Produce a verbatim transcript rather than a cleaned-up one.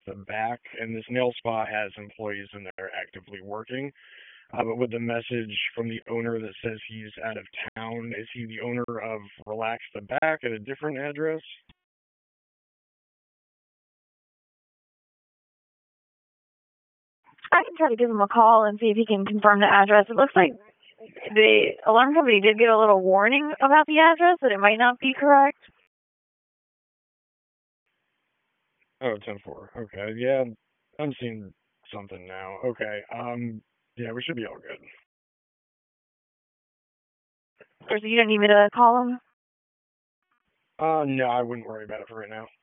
the back, and this nail spa has employees in there actively working. Uh, but with the message from the owner that says he's out of town, is he the owner of Relax the Back at a different address? I can try to give him a call and see if he can confirm the address. It looks like the alarm company did get a little warning about the address, that it might not be correct. Oh, ten four. Okay, yeah, I'm seeing something now. Okay, um, yeah, we should be all good. Or so you don't need me to call him? Uh, no, I wouldn't worry about it for right now.